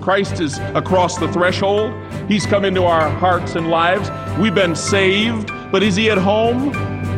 Christ is across the threshold. He's come into our hearts and lives. We've been saved, but is He at home?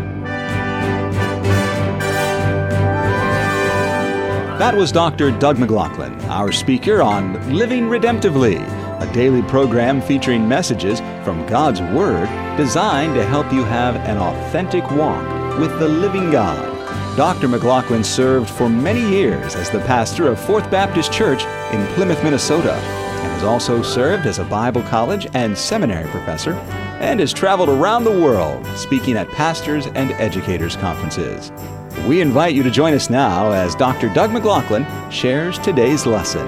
That was Dr. Doug McLaughlin, our speaker on Living Redemptively, a daily program featuring messages from God's Word designed to help you have an authentic walk with the living God. Dr. McLaughlin served for many years as the pastor of Fourth Baptist Church in Plymouth, Minnesota, and has also served as a Bible college and seminary professor, and has traveled around the world speaking at pastors' and educators' conferences. We invite you to join us now as Dr. Doug McLaughlin shares today's lesson.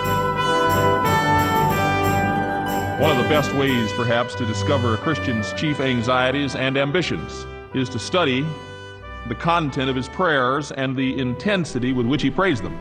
One of the best ways, perhaps, to discover a Christian's chief anxieties and ambitions is to study the content of his prayers and the intensity with which he prays them.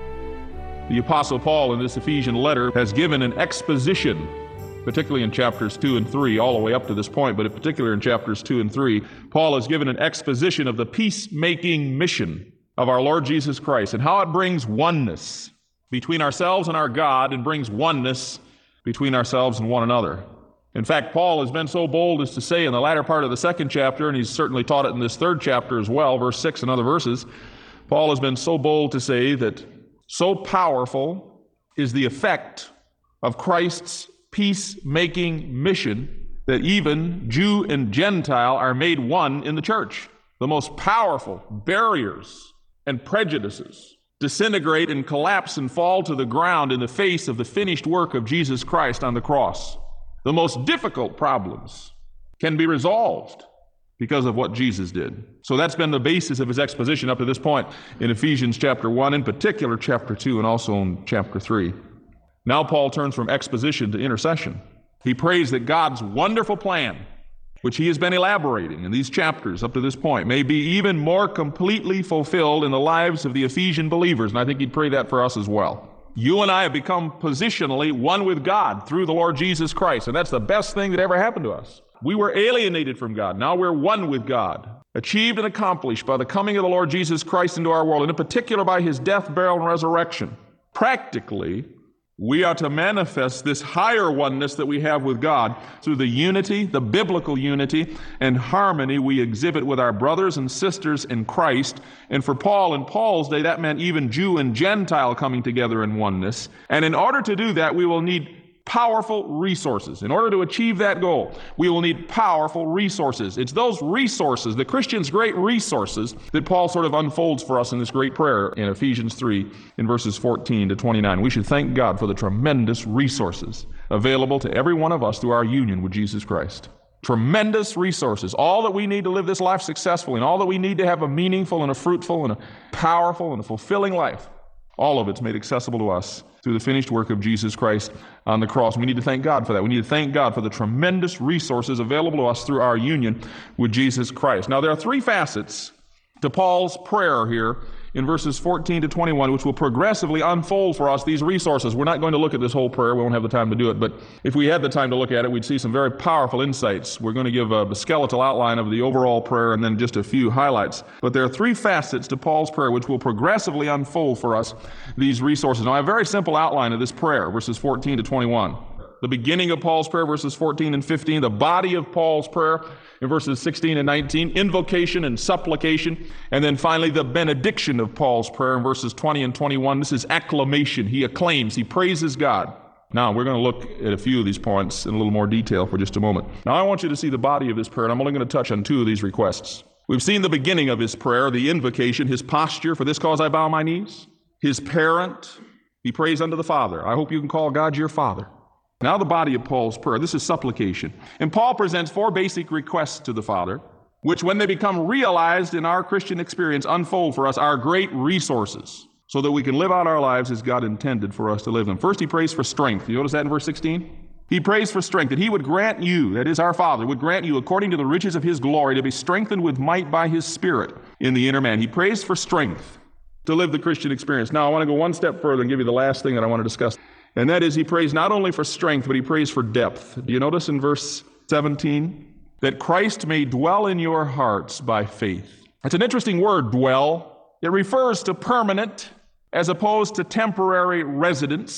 The Apostle Paul in this Ephesian letter has given an exposition, particularly in chapters 2 and 3, all the way up to this point, but in particular in chapters 2 and 3, Paul has given an exposition of the peacemaking mission of our Lord Jesus Christ and how it brings oneness between ourselves and our God and brings oneness between ourselves and one another. In fact, Paul has been so bold as to say in the latter part of the second chapter, and he's certainly taught it in this third chapter as well, verse 6 and other verses, Paul has been so bold to say that so powerful is the effect of Christ's peacemaking mission that even Jew and Gentile are made one in the church. The most powerful barriers and prejudices disintegrate and collapse and fall to the ground in the face of the finished work of Jesus Christ on the cross. The most difficult problems can be resolved because of what Jesus did. So that's been the basis of his exposition up to this point in Ephesians chapter 1, in particular chapter 2, and also in chapter 3. Now Paul turns from exposition to intercession. He prays that God's wonderful plan, which he has been elaborating in these chapters up to this point, may be even more completely fulfilled in the lives of the Ephesian believers. And I think he'd pray that for us as well. You and I have become positionally one with God through the Lord Jesus Christ, and that's the best thing that ever happened to us. We were alienated from God. Now we're one with God, achieved and accomplished by the coming of the Lord Jesus Christ into our world, and in particular by his death, burial, and resurrection. Practically, we are to manifest this higher oneness that we have with God through the unity, the biblical unity and harmony we exhibit with our brothers and sisters in Christ. And for Paul, in Paul's day, that meant even Jew and Gentile coming together in oneness. And in order to do that, we will need powerful resources. In order to achieve that goal, we will need powerful resources. It's those resources, the Christian's great resources, that Paul sort of unfolds for us in this great prayer in Ephesians 3 in verses 14 to 29. We should thank God for the tremendous resources available to every one of us through our union with Jesus Christ. Tremendous resources, all that we need to live this life successfully, and all that we need to have a meaningful and a fruitful and a powerful and a fulfilling life. All of it's made accessible to us through the finished work of Jesus Christ on the cross. We need to thank God for that. We need to thank God for the tremendous resources available to us through our union with Jesus Christ. Now, there are three facets to Paul's prayer here in verses 14 to 21, which will progressively unfold for us these resources. We're not going to look at this whole prayer. We won't have the time to do it. But if we had the time to look at it, we'd see some very powerful insights. We're going to give a skeletal outline of the overall prayer and then just a few highlights. But there are three facets to Paul's prayer which will progressively unfold for us these resources. Now, I have a very simple outline of this prayer, verses 14 to 21. The beginning of Paul's prayer, verses 14 and 15. The body of Paul's prayer in verses 16 and 19. Invocation and supplication. And then finally, the benediction of Paul's prayer in verses 20 and 21. This is acclamation. He acclaims. He praises God. Now, we're going to look at a few of these points in a little more detail for just a moment. Now, I want you to see the body of this prayer, and I'm only going to touch on two of these requests. We've seen the beginning of his prayer, the invocation, his posture. For this cause I bow my knees. His parent, he prays unto the Father. I hope you can call God your Father. Now the body of Paul's prayer, this is supplication. And Paul presents four basic requests to the Father, which when they become realized in our Christian experience, unfold for us our great resources so that we can live out our lives as God intended for us to live them. First, he prays for strength. You notice that in verse 16? He prays for strength, that he would grant you, that is our Father, would grant you according to the riches of his glory to be strengthened with might by his Spirit in the inner man. He prays for strength to live the Christian experience. Now I want to go one step further and give you the last thing that I want to discuss. And that is he prays not only for strength, but he prays for depth. Do you notice in verse 17? That Christ may dwell in your hearts by faith. It's an interesting word, dwell. It refers to permanent as opposed to temporary residence.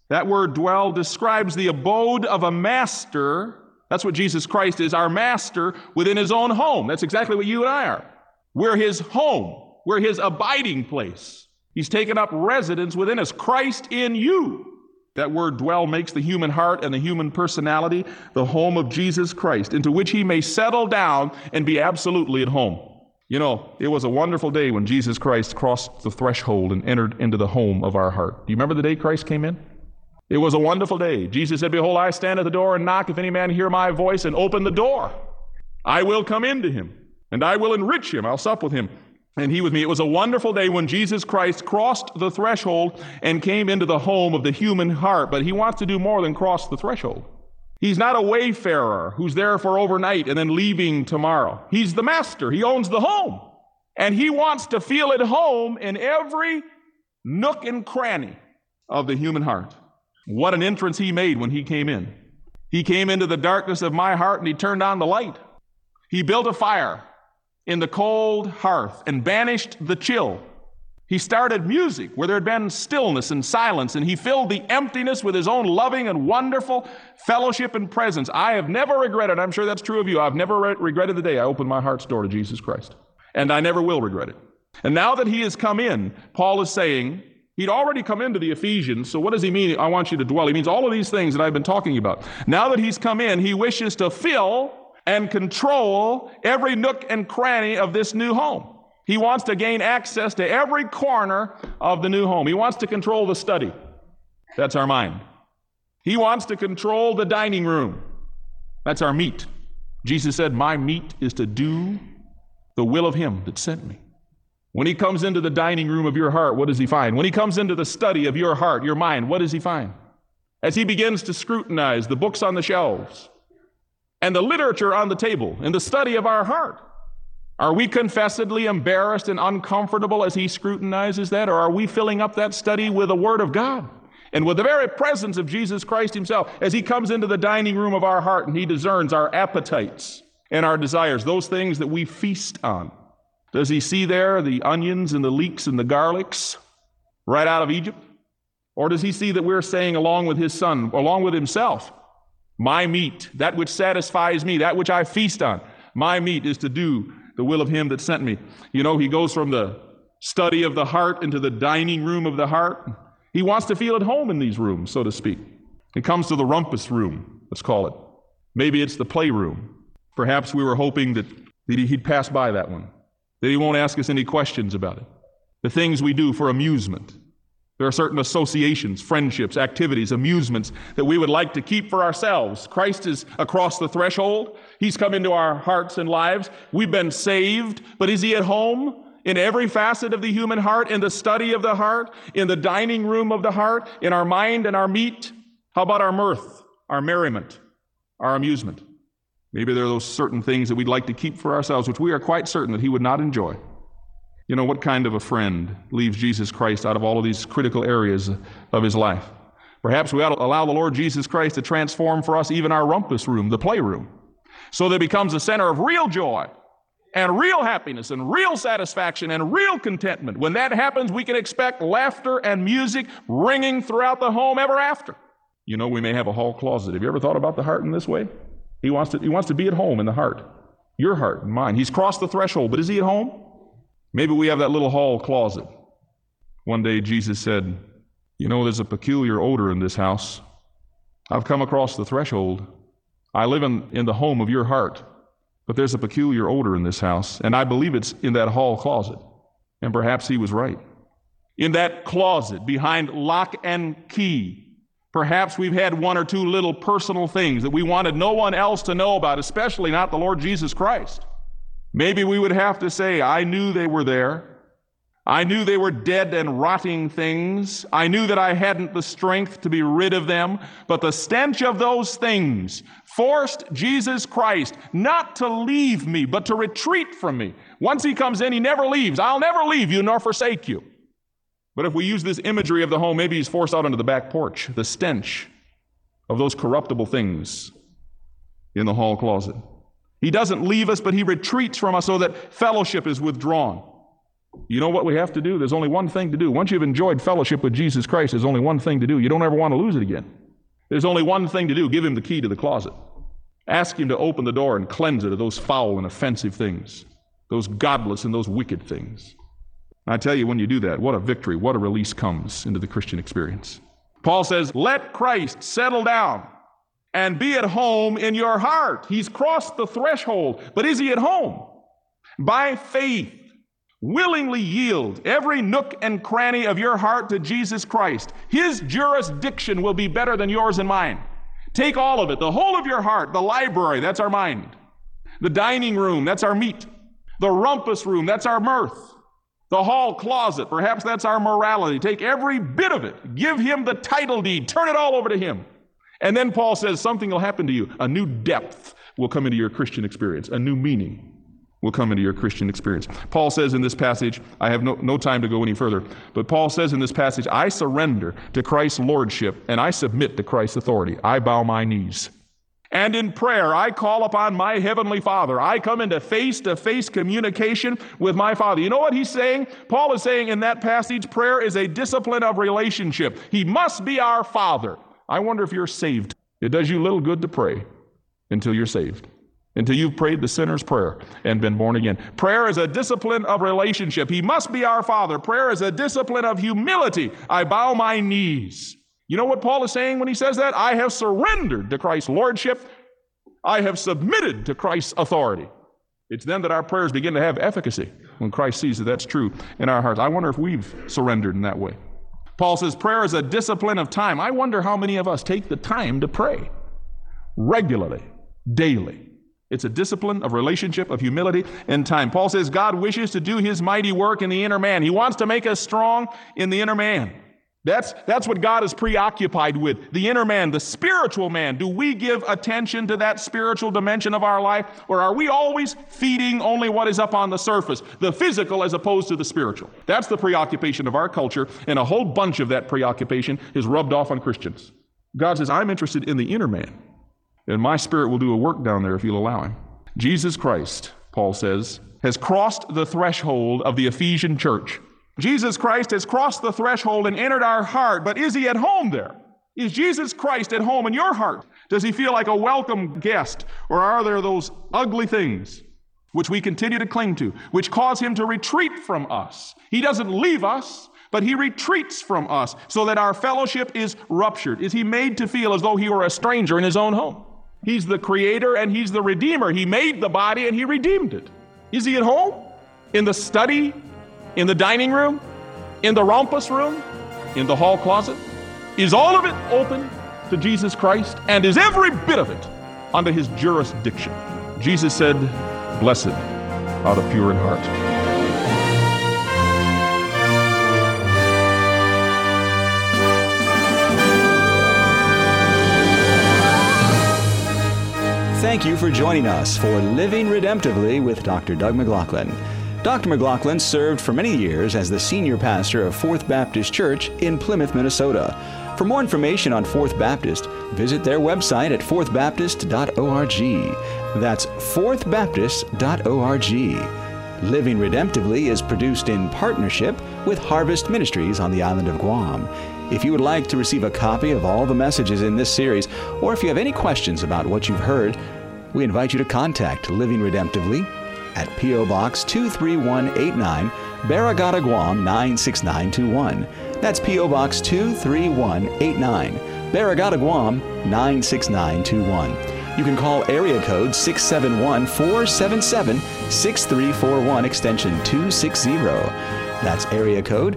That word dwell describes the abode of a master. That's what Jesus Christ is, our master within his own home. That's exactly what you and I are. We're his home. We're his abiding place. He's taken up residence within us. Christ in you. That word dwell makes the human heart and the human personality the home of Jesus Christ, into which he may settle down and be absolutely at home. You know, it was a wonderful day when Jesus Christ crossed the threshold and entered into the home of our heart. Do you remember the day Christ came in? It was a wonderful day. Jesus said, "Behold, I stand at the door and knock. If any man hear my voice and open the door, I will come into him, and I will enrich him. I'll sup with him, and he with me." It was a wonderful day when Jesus Christ crossed the threshold and came into the home of the human heart. But he wants to do more than cross the threshold. He's not a wayfarer who's there for overnight and then leaving tomorrow. He's the master. He owns the home. And he wants to feel at home in every nook and cranny of the human heart. What an entrance he made when he came in. He came into the darkness of my heart and he turned on the light. He built a fire in the cold hearth and banished the chill. He started music where there had been stillness and silence, and he filled the emptiness with his own loving and wonderful fellowship and presence. I have never regretted, I'm sure that's true of you, I've never regretted the day I opened my heart's door to Jesus Christ. And I never will regret it. And now that he has come in, Paul is saying, he'd already come into the Ephesians, so what does he mean, I want you to dwell? He means all of these things that I've been talking about. Now that he's come in, he wishes to fill and control every nook and cranny of this new home. He wants to gain access to every corner of the new home. He wants to control the study. That's our mind. He wants to control the dining room. That's our meat. Jesus said, "My meat is to do the will of him that sent me." When he comes into the dining room of your heart, what does he find? When he comes into the study of your heart, your mind, what does he find? As he begins to scrutinize the books on the shelves and the literature on the table and the study of our heart, are we confessedly embarrassed and uncomfortable as he scrutinizes that? Or are we filling up that study with the Word of God and with the very presence of Jesus Christ himself as he comes into the dining room of our heart and he discerns our appetites and our desires, those things that we feast on? Does he see there the onions and the leeks and the garlics right out of Egypt? Or does he see that we're saying along with his son, along with himself, "My meat, that which satisfies me, that which I feast on, my meat is to do the will of him that sent me"? You know, he goes from the study of the heart into the dining room of the heart. He wants to feel at home in these rooms, so to speak. He comes to the rumpus room, let's call it. Maybe it's the playroom. Perhaps we were hoping that he'd pass by that one, that he won't ask us any questions about it. The things we do for amusement. There are certain associations, friendships, activities, amusements that we would like to keep for ourselves. Christ is across the threshold. He's come into our hearts and lives. We've been saved, but is he at home in every facet of the human heart, in the study of the heart, in the dining room of the heart, in our mind and our meat? How about our mirth, our merriment, our amusement? Maybe there are those certain things that we'd like to keep for ourselves, which we are quite certain that he would not enjoy. You know, what kind of a friend leaves Jesus Christ out of all of these critical areas of his life? Perhaps we ought to allow the Lord Jesus Christ to transform for us even our rumpus room, the playroom, so that it becomes a center of real joy and real happiness and real satisfaction and real contentment. When that happens, we can expect laughter and music ringing throughout the home ever after. You know, we may have a hall closet. Have you ever thought about the heart in this way? He wants to be at home in the heart, your heart and mine. He's crossed the threshold, but is he at home? Maybe we have that little hall closet. One day Jesus said, "You know, there's a peculiar odor in this house. I've come across the threshold. I live in the home of your heart, but there's a peculiar odor in this house, and I believe it's in that hall closet." And perhaps he was right. In that closet, behind lock and key, perhaps we've had one or two little personal things that we wanted no one else to know about, especially not the Lord Jesus Christ. Maybe we would have to say, "I knew they were there. I knew they were dead and rotting things. I knew that I hadn't the strength to be rid of them, but the stench of those things forced Jesus Christ not to leave me, but to retreat from me." Once he comes in, he never leaves. "I'll never leave you nor forsake you." But if we use this imagery of the home, maybe he's forced out onto the back porch, the stench of those corruptible things in the hall closet. He doesn't leave us, but he retreats from us so that fellowship is withdrawn. You know what we have to do? There's only one thing to do. Once you've enjoyed fellowship with Jesus Christ, there's only one thing to do. You don't ever want to lose it again. There's only one thing to do. Give him the key to the closet. Ask him to open the door and cleanse it of those foul and offensive things, those godless and those wicked things. I tell you, when you do that, what a victory, what a release comes into the Christian experience. Paul says, let Christ settle down and be at home in your heart. He's crossed the threshold, but is he at home? By faith, willingly yield every nook and cranny of your heart to Jesus Christ. His jurisdiction will be better than yours and mine. Take all of it, the whole of your heart, the library, that's our mind. The dining room, that's our meat. The rumpus room, that's our mirth. The hall closet, perhaps that's our morality. Take every bit of it. Give him the title deed. Turn it all over to him. And then Paul says something will happen to you. A new depth will come into your Christian experience. A new meaning will come into your Christian experience. Paul says in this passage, I have no time to go any further, but Paul says in this passage, I surrender to Christ's lordship and I submit to Christ's authority. I bow my knees. And in prayer, I call upon my heavenly Father. I come into face-to-face communication with my Father. You know what he's saying? Paul is saying in that passage, prayer is a discipline of relationship. He must be our Father. I wonder if you're saved. It does you little good to pray until you're saved, until you've prayed the sinner's prayer and been born again. Prayer is a discipline of relationship. He must be our Father. Prayer is a discipline of humility. I bow my knees. You know what Paul is saying when he says that? I have surrendered to Christ's lordship. I have submitted to Christ's authority. It's then that our prayers begin to have efficacy, when Christ sees that that's true in our hearts. I wonder if we've surrendered in that way. Paul says prayer is a discipline of time. I wonder how many of us take the time to pray regularly, daily. It's a discipline of relationship, of humility, and time. Paul says God wishes to do his mighty work in the inner man. He wants to make us strong in the inner man. That's what God is preoccupied with, the inner man, the spiritual man. Do we give attention to that spiritual dimension of our life, or are we always feeding only what is up on the surface, the physical as opposed to the spiritual? That's the preoccupation of our culture, and a whole bunch of that preoccupation is rubbed off on Christians. God says, I'm interested in the inner man, and my Spirit will do a work down there if you'll allow him. Jesus Christ, Paul says, has crossed the threshold of the Ephesian church. Jesus Christ has crossed the threshold and entered our heart, but is he at home there? Is Jesus Christ at home in your heart? Does he feel like a welcome guest, or are there those ugly things which we continue to cling to, which cause him to retreat from us? He doesn't leave us, but he retreats from us so that our fellowship is ruptured. Is he made to feel as though he were a stranger in his own home? He's the creator and he's the redeemer. He made the body and he redeemed it. Is he at home? In the study? In the dining room? In the rumpus room? In the hall closet? Is all of it open to Jesus Christ? And is every bit of it under his jurisdiction? Jesus said, blessed are the pure in heart. Thank you for joining us for Living Redemptively with Dr. Doug McLaughlin. Dr. McLaughlin served for many years as the senior pastor of Fourth Baptist Church in Plymouth, Minnesota. For more information on Fourth Baptist, visit their website at fourthbaptist.org. That's fourthbaptist.org. Living Redemptively is produced in partnership with Harvest Ministries on the island of Guam. If you would like to receive a copy of all the messages in this series, or if you have any questions about what you've heard, we invite you to contact Living Redemptively at P.O. Box 23189, Barragata, Guam 96921. That's P.O. Box 23189, Barragata, Guam 96921. You can call area code 671-477-6341, extension 260. That's area code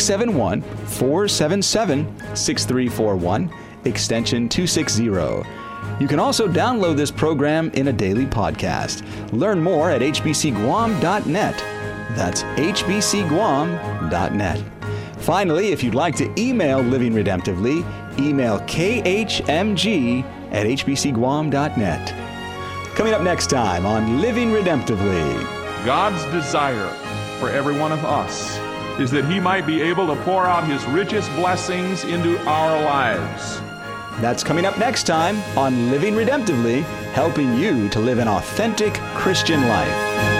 671-477-6341, extension 260. You can also download this program in a daily podcast. Learn more at hbcguam.net. That's hbcguam.net. Finally, if you'd like to email Living Redemptively, email khmg@hbcguam.net. Coming up next time on Living Redemptively. God's desire for every one of us is that he might be able to pour out his richest blessings into our lives. That's coming up next time on Living Redemptively, helping you to live an authentic Christian life.